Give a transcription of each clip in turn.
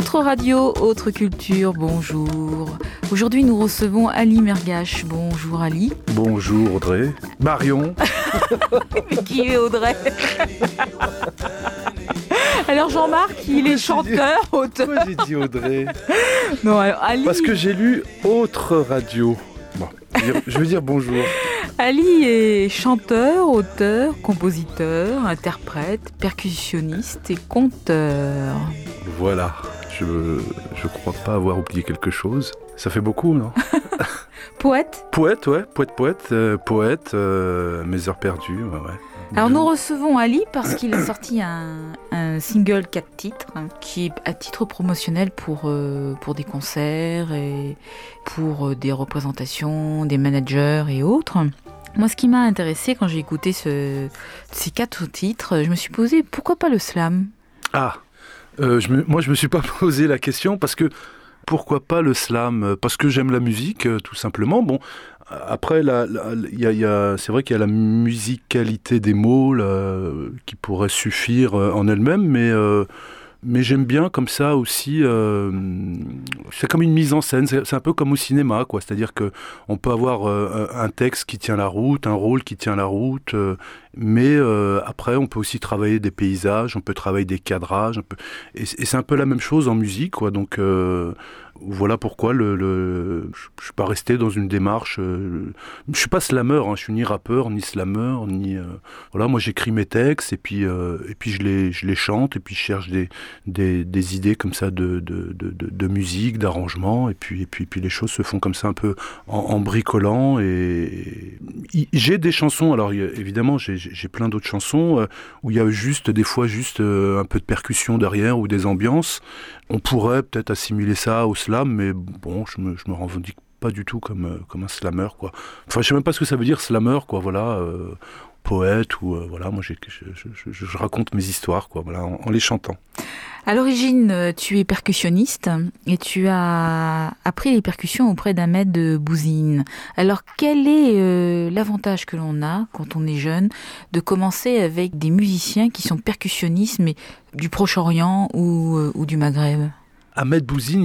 Autre radio, autre culture, bonjour. Aujourd'hui, nous recevons Ali Mergache. Bonjour Ali. Bonjour Audrey. Marion. Mais qui est Audrey? Alors Jean-Marc, il est chanteur, auteur. Pourquoi j'ai dit Audrey? Non, alors Ali... Parce que j'ai lu autre radio. Bon, je veux dire bonjour. Ali est chanteur, auteur, compositeur, interprète, percussionniste et conteur. Voilà, je crois pas avoir oublié quelque chose. Ça fait beaucoup, non? Poète? Poète, ouais, poète, mes heures perdues, ouais. Alors nous recevons Ali parce qu'il a sorti un single 4 titres qui est à titre promotionnel pour des concerts et pour des représentations, des managers et autres. Moi, ce qui m'a intéressé quand j'ai écouté ces 4 titres, je me suis posé pourquoi pas le slam? Moi je me suis pas posé la question parce que pourquoi pas le slam? Parce que j'aime la musique, tout simplement. Bon, après, c'est vrai qu'il y a la musicalité des mots là, qui pourrait suffire en elle-même, mais j'aime bien comme ça aussi. C'est comme une mise en scène. C'est un peu comme au cinéma, quoi. C'est-à-dire que on peut avoir un texte qui tient la route, un rôle qui tient la route, mais après, on peut aussi travailler des paysages, on peut travailler des cadrages, et c'est un peu la même chose en musique, quoi. Donc voilà pourquoi je suis pas resté dans une démarche. Je suis pas slammer, hein, je suis ni rappeur, ni slammer, ni voilà. Moi, j'écris mes textes et puis je les chante et puis je cherche des idées comme ça de musique, d'arrangement et puis les choses se font comme ça un peu en bricolant et j'ai des chansons. Alors évidemment, j'ai plein d'autres chansons où il y a des fois un peu de percussion derrière ou des ambiances. On pourrait peut-être assimiler ça au slam, mais bon, je me revendique pas du tout comme un slammer, quoi. Enfin, je sais même pas ce que ça veut dire slammer, quoi. Voilà, poète ou voilà. Moi, je raconte mes histoires, quoi. Voilà, en les chantant. À l'origine, tu es percussionniste et tu as appris les percussions auprès d'Ahmed Bouzine. Alors, quel est l'avantage que l'on a quand on est jeune de commencer avec des musiciens qui sont percussionnistes, mais du Proche-Orient ou du Maghreb? Ahmed Bouzine,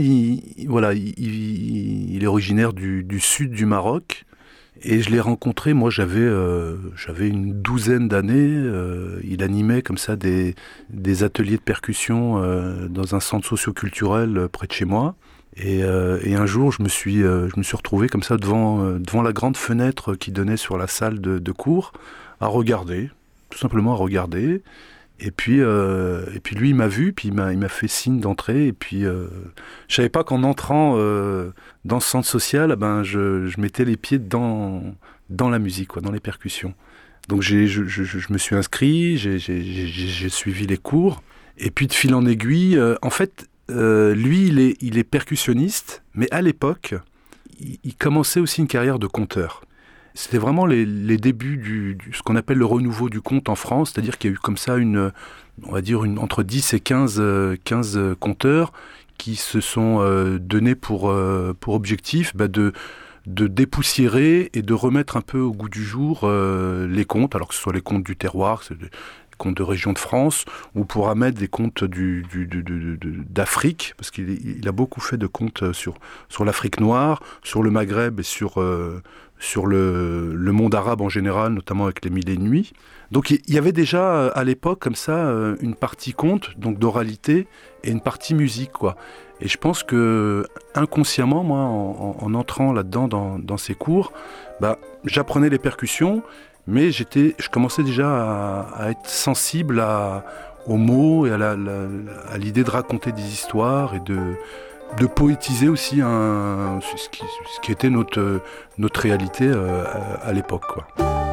il est originaire du sud du Maroc. Et je l'ai rencontré, moi j'avais une douzaine d'années, il animait comme ça des ateliers de percussion dans un centre socio-culturel près de chez moi. Et un jour je me suis retrouvé comme ça devant la grande fenêtre qui donnait sur la salle de cours, à regarder, tout simplement à regarder. Et puis lui il m'a vu, puis il m'a fait signe d'entrer, et puis je savais pas qu'en entrant dans ce centre social, je mettais les pieds dans la musique, quoi, dans les percussions. Donc je me suis inscrit, j'ai suivi les cours, et puis de fil en aiguille, en fait, lui il est percussionniste, mais à l'époque, il commençait aussi une carrière de conteur. C'était vraiment les débuts ce qu'on appelle le renouveau du conte en France, c'est-à-dire qu'il y a eu comme ça on va dire entre 10 et 15 conteurs qui se sont donnés pour objectif de dépoussiérer et de remettre un peu au goût du jour les contes, alors que ce soit les contes du terroir, les contes de région de France, ou pour Ahmed des contes d'Afrique, parce qu'il a beaucoup fait de contes sur l'Afrique noire, sur le Maghreb et sur le monde arabe en général, notamment avec les Mille et une nuits. Donc il y avait déjà à l'époque comme ça une partie conte, donc d'oralité, et une partie musique, quoi. Et je pense que inconsciemment, moi, en entrant là-dedans dans ces cours, j'apprenais les percussions, mais je commençais déjà à être sensible aux mots et à l'idée de raconter des histoires et de poétiser aussi ce qui était notre réalité à l'époque, quoi.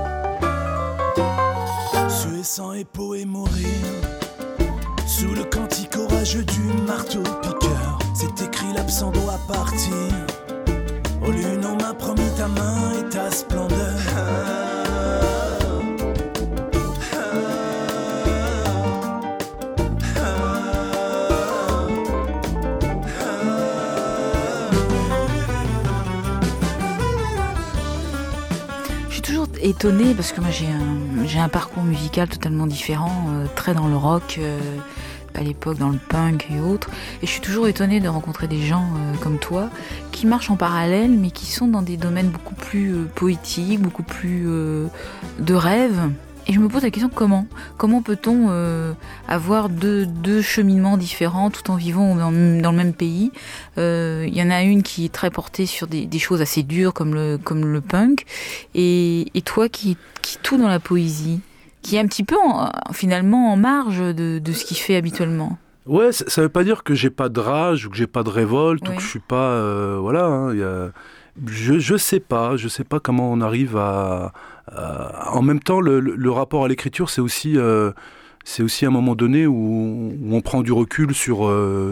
Suer sans épaule et mourir sous le cantique orageux du marteau-piqueur. C'est écrit l'absent doit partir. Aux lunes on m'a promis ta main et ta splendeur. Étonnée parce que moi j'ai un parcours musical totalement différent, très dans le rock, à l'époque dans le punk et autres. Et je suis toujours étonnée de rencontrer des gens comme toi qui marchent en parallèle, mais qui sont dans des domaines beaucoup plus poétiques, beaucoup plus de rêve. Et je me pose la question, comment peut-on avoir deux cheminements différents tout en vivant dans le même pays? Il y en a une qui est très portée sur des choses assez dures comme le punk, et toi qui est tout dans la poésie, qui est un petit peu finalement en marge de ce qu'il fait habituellement. Ouais, ça veut pas dire que j'ai pas de rage ou que j'ai pas de révolte ou que je suis pas... voilà, hein, je sais pas comment on arrive à en même temps, le rapport à l'écriture, c'est aussi un moment donné où on prend du recul sur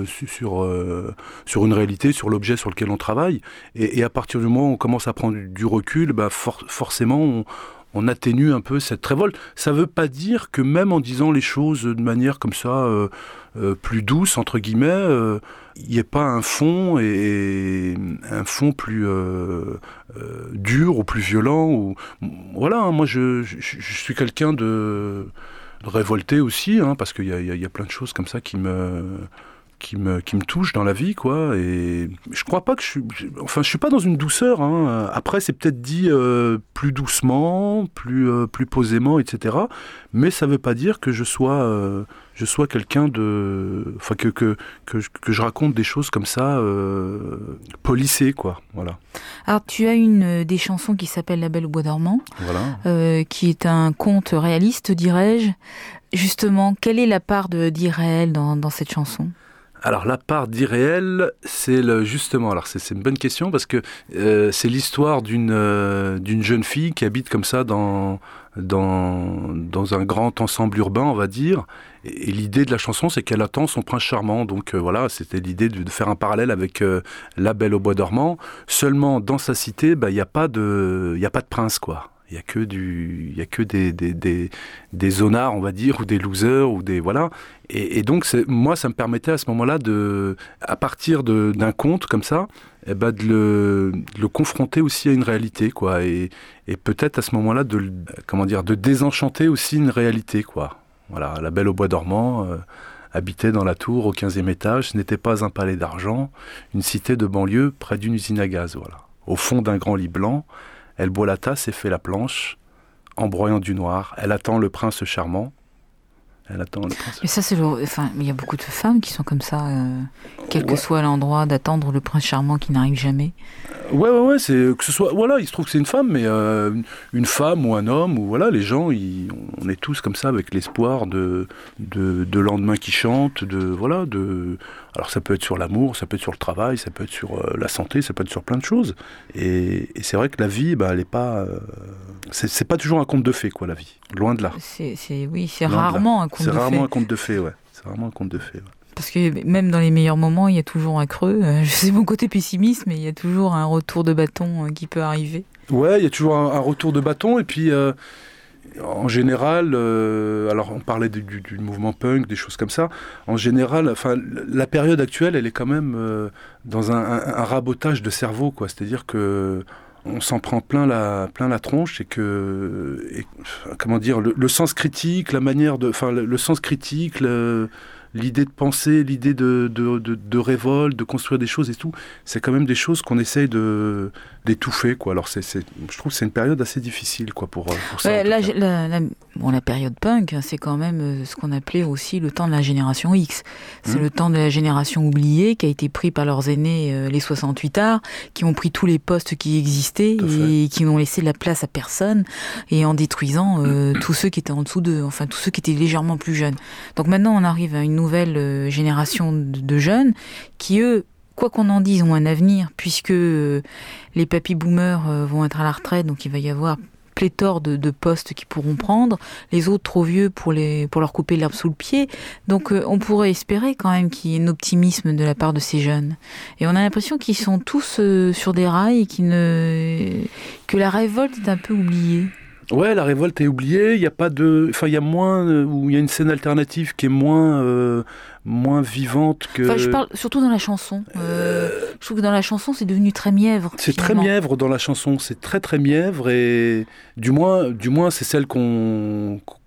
une réalité, sur l'objet sur lequel on travaille. Et à partir du moment où on commence à prendre du recul, forcément, on atténue un peu cette révolte. Ça ne veut pas dire que même en disant les choses de manière comme ça, plus douce, entre guillemets, il n'y ait pas un fond et un fond plus dur ou plus violent. Voilà, hein, moi je suis quelqu'un de révolté aussi, hein, parce qu'il y a plein de choses comme ça qui me touchent dans la vie, quoi. Et je crois pas que je suis pas dans une douceur, hein. Après, c'est peut-être dit plus doucement, plus posément, etc. Mais ça veut pas dire que je sois quelqu'un de... Enfin, que je raconte des choses comme ça, polissées, quoi. Voilà. Alors, tu as une des chansons qui s'appelle La Belle au bois dormant, voilà. qui est un conte réaliste, dirais-je. Justement, quelle est la part d'irréel dans cette chanson ? Alors la part d'irréel, c'est justement, alors c'est une bonne question parce que c'est l'histoire d'une jeune fille qui habite comme ça dans un grand ensemble urbain, on va dire. Et l'idée de la chanson, c'est qu'elle attend son prince charmant. Donc voilà, c'était l'idée de faire un parallèle avec La Belle au bois dormant. Seulement dans sa cité, il y a pas de prince, quoi. Il y a que des zonards, on va dire, ou des losers, ou des voilà. Et donc moi, ça me permettait à ce moment-là à partir d'un conte comme ça, de le confronter aussi à une réalité, quoi. Et peut-être à ce moment-là de désenchanter aussi une réalité, quoi. Voilà, La Belle au bois dormant habitait dans la tour au 15e étage. Ce n'était pas un palais d'argent, une cité de banlieue près d'une usine à gaz. Voilà, au fond d'un grand lit blanc. Elle boit la tasse et fait la planche, en broyant du noir. Elle attend le prince charmant. Mais ça, il y a beaucoup de femmes qui sont comme ça, quel que soit l'endroit, d'attendre le prince charmant qui n'arrive jamais. Ouais, c'est que ce soit, voilà, il se trouve que c'est une femme, mais une femme ou un homme, ou voilà, les gens, on est tous comme ça avec l'espoir de lendemain qui chante, alors ça peut être sur l'amour, ça peut être sur le travail, ça peut être sur la santé, ça peut être sur plein de choses. Et c'est vrai que la vie, elle est pas, c'est pas toujours un conte de fées, quoi, la vie, loin de là. C'est rarement un conte de fées. C'est rarement un conte de fées, ouais. C'est rarement un conte de fées, ouais. Parce que même dans les meilleurs moments, il y a toujours un creux. Je sais mon côté pessimiste, mais il y a toujours un retour de bâton qui peut arriver. Ouais, il y a toujours un retour de bâton. Et puis, en général, alors on parlait du mouvement punk, des choses comme ça. En général, la période actuelle, elle est quand même dans un rabotage de cerveau, quoi. C'est-à-dire que on s'en prend plein la tronche comment dire, le sens critique, le sens critique, l'idée de penser, l'idée de révolte, de construire des choses et tout, c'est quand même des choses qu'on essaye d'étouffer, quoi. Alors je trouve que c'est une période assez difficile, quoi, pour ça. Ouais, la période punk, c'est quand même ce qu'on appelait aussi le temps de la génération X. C'est le temps de la génération oubliée qui a été pris par leurs aînés, les 68ards, qui ont pris tous les postes qui existaient et qui n'ont laissé la place à personne, et en détruisant tous ceux qui étaient en dessous d'eux, enfin tous ceux qui étaient légèrement plus jeunes. Donc maintenant, on arrive à une nouvelle génération de jeunes qui, eux, quoi qu'on en dise, ont un avenir, puisque les papy-boomers vont être à la retraite, donc il va y avoir pléthore de postes qu'ils pourront prendre, les autres trop vieux pour leur couper l'herbe sous le pied. Donc on pourrait espérer quand même qu'il y ait un optimisme de la part de ces jeunes. Et on a l'impression qu'ils sont tous sur des rails et que la révolte est un peu oubliée. Ouais, la révolte est oubliée, il y a moins, ou il y a une scène alternative qui est moins vivante que... Enfin, je parle surtout dans la chanson. Je trouve que dans la chanson, c'est devenu très mièvre. C'est finalement très mièvre dans la chanson, c'est très très mièvre, et du moins c'est celle qu'on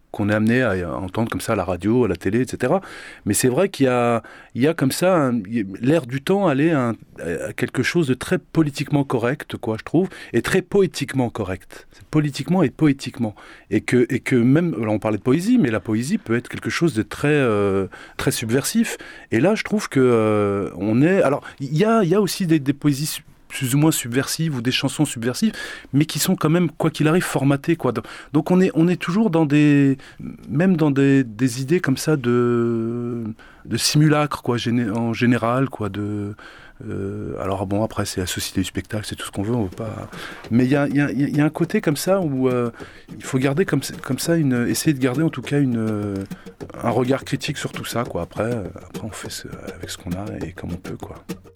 qu'on est amené à entendre comme ça à la radio, à la télé, etc. Mais c'est vrai qu'il y a comme ça, l'air du temps aller à quelque chose de très politiquement correct, quoi, je trouve, et très poétiquement correct. C'est politiquement et poétiquement. Et que même, alors on parlait de poésie, mais la poésie peut être quelque chose de très, très subversif. Et là, je trouve que on est... Alors, il y a aussi des poésies plus ou moins subversives ou des chansons subversives, mais qui sont quand même, quoi qu'il arrive, formatées, quoi. Donc on est toujours dans des idées comme ça de simulacre, quoi, en général, quoi, alors bon, après c'est la société du spectacle, c'est tout ce qu'on veut, on veut pas. Mais il y a un côté comme ça où il faut garder comme ça essayer de garder en tout cas un regard critique sur tout ça, quoi. Après on fait avec ce qu'on a et comme on peut, quoi.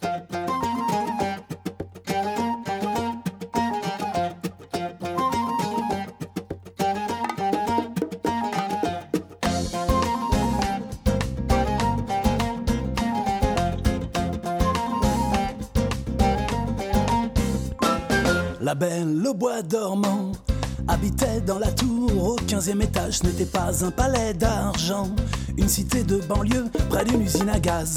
La belle au bois dormant habitait dans la tour au 15e étage. Ce n'était pas un palais d'argent, une cité de banlieue près d'une usine à gaz.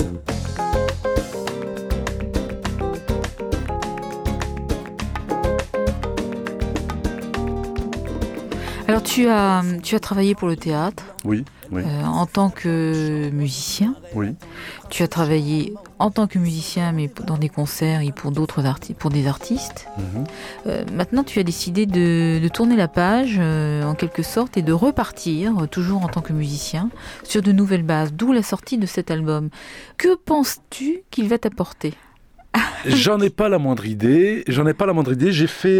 Alors tu as travaillé pour le théâtre. Oui. En tant que musicien. Oui. Tu as travaillé en tant que musicien, mais dans des concerts et pour des artistes. Maintenant, tu as décidé de tourner la page, en quelque sorte, et de repartir, toujours en tant que musicien, sur de nouvelles bases, d'où la sortie de cet album. Que penses-tu qu'il va t'apporter ? J'en ai pas la moindre idée. J'ai fait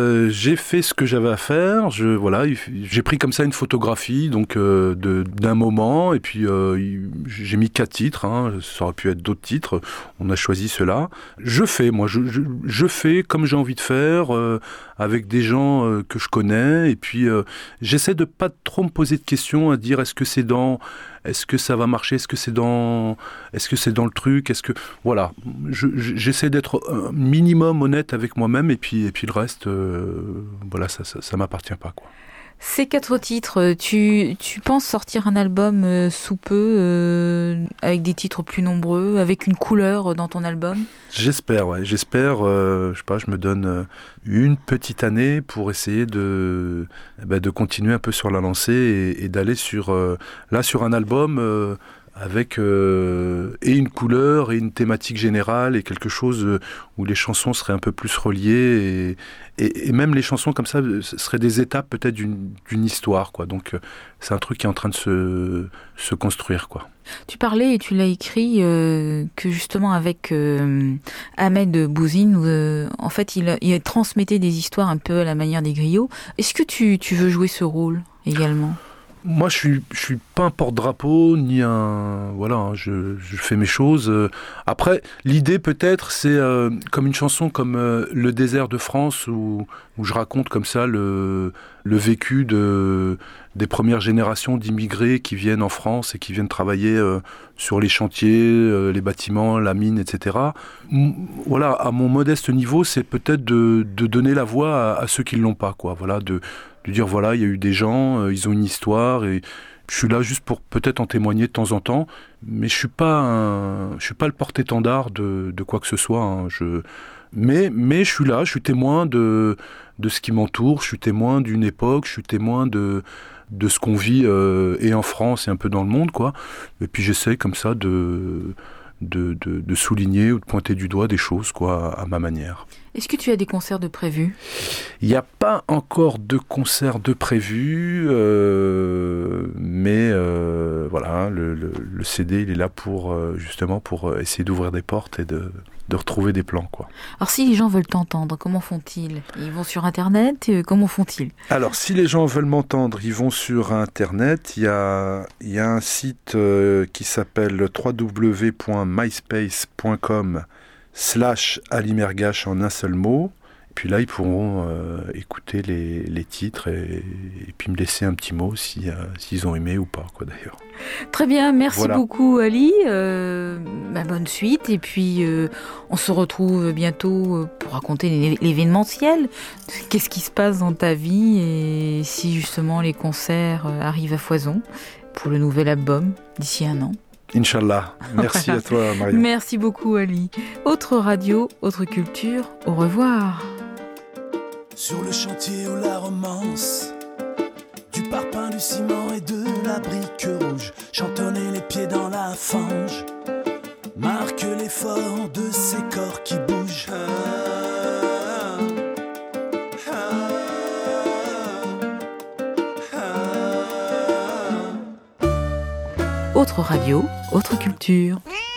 ce que j'avais à faire. J'ai pris comme ça une photographie donc d'un moment et puis j'ai mis 4 titres. Ça aurait pu être d'autres titres. On a choisi ceux-là. Je fais comme j'ai envie de faire avec des gens que je connais et puis j'essaie de pas trop me poser de questions à dire est-ce que ça va marcher, est-ce que c'est dans le truc, voilà, j'essaie d'être un minimum honnête avec moi-même et puis le reste, voilà, ça m'appartient pas, quoi. Ces 4 titres, tu penses sortir un album sous peu, avec des titres plus nombreux, avec une couleur dans ton album ? J'espère, je sais pas, je me donne une petite année pour essayer de continuer un peu sur la lancée et d'aller sur un album avec et une couleur et une thématique générale et quelque chose où les chansons seraient un peu plus reliées et même les chansons comme ça seraient des étapes peut-être d'une histoire, quoi. Donc c'est un truc qui est en train de se construire, quoi. Tu parlais et tu l'as écrit que justement avec Ahmed Bouzine, en fait il transmettait des histoires un peu à la manière des griots. Est-ce que tu veux jouer ce rôle également ? Moi, je suis pas un porte-drapeau, ni un... Voilà, je fais mes choses. Après, l'idée, peut-être, c'est comme une chanson comme Le désert de France, où je raconte comme ça le vécu des premières générations d'immigrés qui viennent en France et qui viennent travailler sur les chantiers, les bâtiments, la mine, etc. Voilà, à mon modeste niveau, c'est peut-être de donner la voix à ceux qui ne l'ont pas, quoi. Voilà, de dire voilà, il y a eu des gens, ils ont une histoire et je suis là juste pour peut-être en témoigner de temps en temps, mais je suis pas le porte-étendard de quoi que ce soit. Mais je suis là, je suis témoin de ce qui m'entoure, je suis témoin d'une époque, je suis témoin de ce qu'on vit et en France et un peu dans le monde, quoi. Et puis j'essaie comme ça de souligner ou de pointer du doigt des choses, quoi, à ma manière. Est-ce que tu as des concerts de prévus ? Il n'y a pas encore de concerts de prévus, mais voilà, le CD il est là pour justement pour essayer d'ouvrir des portes et de retrouver des plans, quoi. Alors si les gens veulent t'entendre, comment font-ils ? Ils vont sur Internet, comment font-ils ? Alors si les gens veulent m'entendre, ils vont sur Internet. Il y a un site qui s'appelle www.myspace.com/Ali Mergache en un seul mot. puis là, ils pourront écouter les titres et puis me laisser un petit mot s'ils ont aimé ou pas, quoi, d'ailleurs. Très bien, merci Voilà. beaucoup Ali. Bonne suite. Et puis, on se retrouve bientôt pour raconter l'événementiel. Qu'est-ce qui se passe dans ta vie et si justement les concerts arrivent à foison pour le nouvel album d'ici 1 an. Inch'Allah. Merci à toi, Marion. Merci beaucoup Ali. Autre radio, autre culture, au revoir. Sur le chantier où la romance, du parpaing, du ciment et de la brique rouge, chantonner les pieds dans la fange, marque l'effort de ces corps qui bougent. Autre radio, autre culture.